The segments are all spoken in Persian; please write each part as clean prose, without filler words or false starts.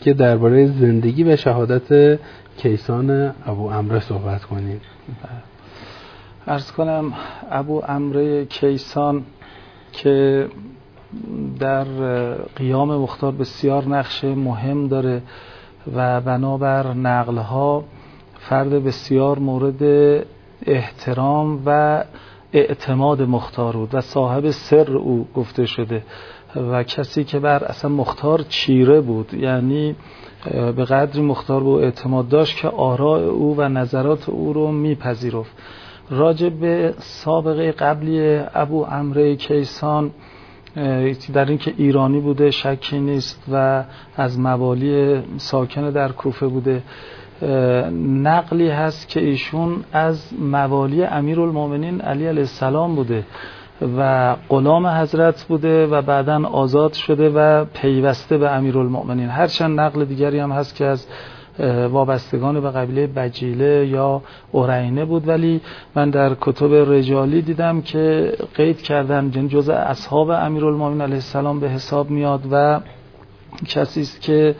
که درباره زندگی و شهادت کیسان ابو عمرو صحبت کنید. عرض کنم ابو عمرو کیسان که در قیام مختار بسیار نقش مهم داره و بنابر نقلها فرد بسیار مورد احترام و اعتماد مختار بود و صاحب سر او گفته شده و کسی که بر اصلا مختار چیره بود، یعنی به قدری مختار به اعتماد داشت که آراء او و نظرات او رو میپذیرفت. راجع به سابقه قبلی ابو عمرو کیسان در اینکه ایرانی بوده شکی نیست و از موالی ساکن در کوفه بوده. نقلی هست که ایشون از موالی امیرالمومنین علی علیه السلام بوده و غلام حضرت بوده و بعداً آزاد شده و پیوسته به امیرالمومنین. هرچند نقل دیگری هم هست که از وابستگان به قبیله بجیله یا ارینه بود، ولی من در کتب رجالی دیدم که قید کردن جزء اصحاب امیرالمومنین علیه السلام به حساب میاد و کسی است که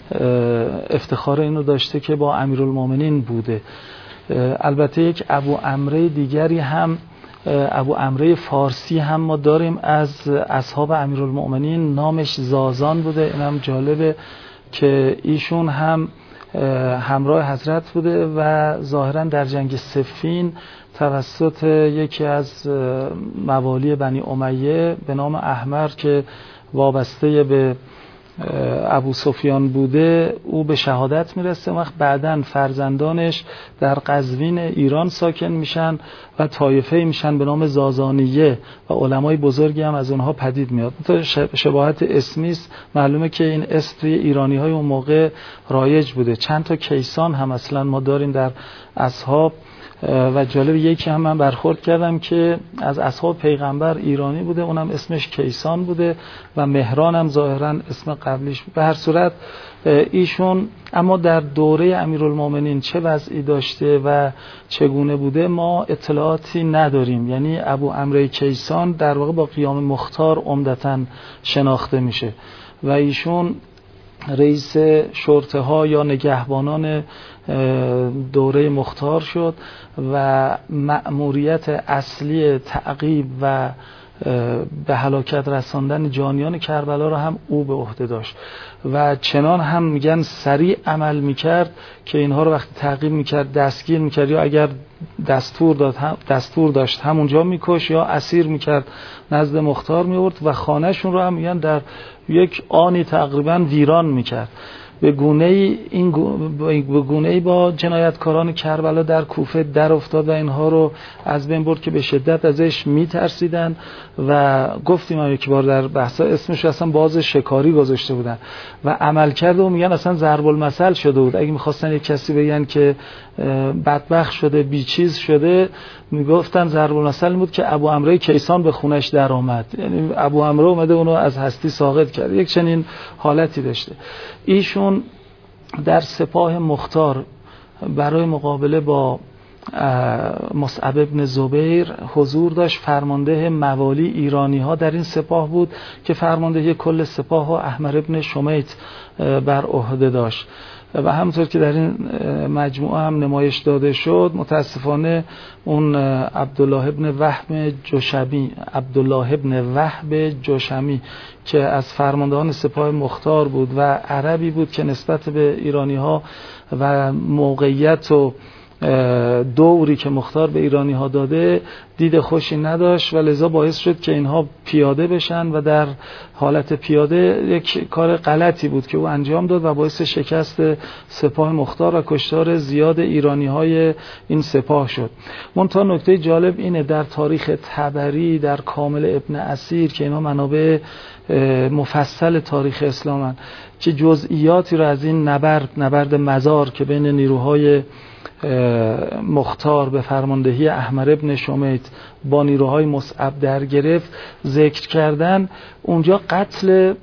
افتخار اینو داشته که با امیرالمومنین بوده. البته یک ابو عمرو دیگری هم، ابو عمرو فارسی هم ما داریم از اصحاب امیرالمومنین، نامش زازان بوده. اینم جالبه که ایشون هم همراه حضرت بوده و ظاهرا در جنگ صفین توسط یکی از موالی بنی امیه به نام احمر که وابسته به ابو سفیان بوده او به شهادت میرسه. وقت بعداً فرزندانش در قزوین ایران ساکن میشن و طایفه میشن به نام زازانیه و علمای بزرگی هم از اونها پدید میاد. شباهت اسمی است، معلومه که این اسم توی ایرانی های اون موقع رایج بوده. چند تا کیسان هم اصلا ما داریم در اصحاب و جالب یکی هم من برخورد کردم که از اصحاب پیغمبر ایرانی بوده، اونم اسمش کیسان بوده و مهران هم ظاهرا اسم قبلیش. به هر صورت ایشون اما در دوره امیرالمومنین چه وضعی داشته و چگونه بوده ما اطلاعاتی نداریم. یعنی ابو عمرو کیسان در واقع با قیام مختار عمدتاً شناخته میشه و ایشون رئیس شرطه ها یا نگهبانان دوره مختار شد و مأموریت اصلی تعقیب و به هلاکت رساندن جانیان کربلا را هم او به عهده داشت و چنان هم میگن سریع عمل میکرد که اینها رو وقتی تعقیب میکرد دستگیر میکرد یا اگر دستور داشت همونجا میکش یا اسیر میکرد نزد مختار میورد و خانهشون رو هم میگن در یک آنی تقریبا ویران میکرد. به گونه‌ای با جنایتکاران کربلا در کوفه در افتاد و اینها رو از بین برد که به شدت ازش میترسیدن و گفتیم هم یک بار در بحثا اسمش اصلا باز شکاری گذاشته بودن و عمل کرده و میگن اصلا ضرب المثل شده بود. اگه میخواستن یک کسی بگن که بدبخت شده بیچیز شده میگفتن ضرب المثل بود که ابو عمرو کیسان به خونش در آمد، یعنی ابو عمرو اومده اونو از هستی ساقط کرد. یک چنین حالتی داشته. ایشون در سپاه مختار برای مقابله با مصعب ابن زبیر حضور داشت. فرمانده موالی ایرانی ها در این سپاه بود که فرماندهی کل سپاه و احمر ابن شمیت بر عهده داشت و همونطور که در این مجموعه هم نمایش داده شد متاسفانه اون عبدالله ابن وهب جشمی که از فرماندهان سپاه مختار بود و عربی بود که نسبت به ایرانی ها و موقعیت و دوری که مختار به ایرانی ها داده دید خوشی نداشت و لذا باعث شد که اینها پیاده بشن و در حالت پیاده یک کار غلطی بود که او انجام داد و باعث شکست سپاه مختار و کشتار زیاد ایرانی های این سپاه شد. منتها نکته جالب اینه در تاریخ طبری، در کامل ابن اسیر که اینا منابع مفصل تاریخ اسلامن که جزئیاتی رو از این نبرد مزار که بین نیروهای مختار به فرماندهی احمر ابن شمیت با نیروهای مصعب در گرفت ذکر کردن، اونجا قتل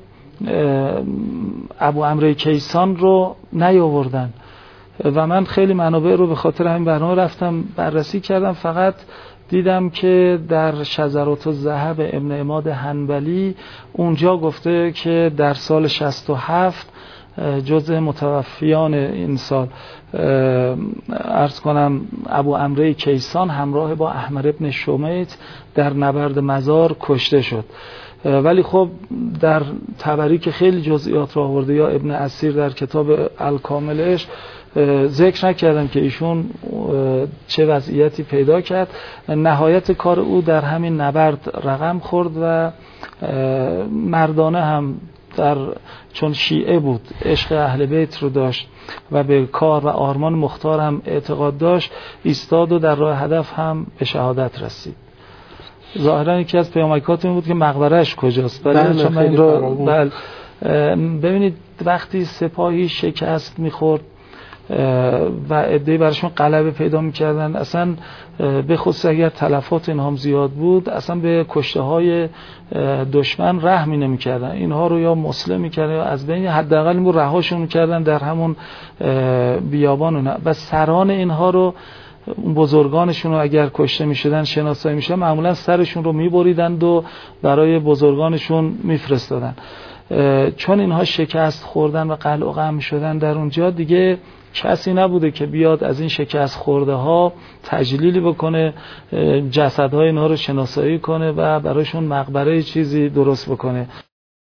ابو عمرو کیسان رو نیاوردن و من خیلی منابع رو به خاطر همین برنامه رفتم بررسی کردم. فقط دیدم که در شذرات الذهب ابن عماد حنبلی اونجا گفته که در سال 67 جزء متوفیان این سال عرض کنم ابو عمره کیسان همراه با احمد ابن شمیت در نبرد مزار کشته شد. ولی خب در طبری که خیلی جزئیات را آورده یا ابن اسیر در کتاب الکاملش ذکر نکردم که ایشون چه وضعیتی پیدا کرد. نهایت کار او در همین نبرد رقم خورد و مردانه هم چون شیعه بود، عشق اهل بیت رو داشت و به کار و آرمان مختار هم اعتقاد داشت، ایستاد و در راه هدف هم به شهادت رسید. ظاهرا یکی از پیامکات این بود که مقبرهش کجاست. ببینید وقتی سپاهی شکست میخورد و عده‌ای براشون غلبه پیدا میکردن، اصلا به خصوص اگر تلفات اینها هم زیاد بود، اصلا به کشته های دشمن رحمی نمیکردن. اینها رو یا مسلم میکردن یا از بین حداقل این رهاشون میکردن در همون بیابان و سران اینها رو، بزرگانشون رو اگر کشته میشدن شناسایی میشه معمولا سرشون رو میبریدند و برای بزرگانشون میفرستادن. چون اینها شکست خوردن و قلع و قم شدن در اونجا، دیگه کسی نبوده که بیاد از این شکست خورده ها تجلیلی بکنه، جسدهای اینها رو شناسایی کنه و برایشون مقبره چیزی درست بکنه.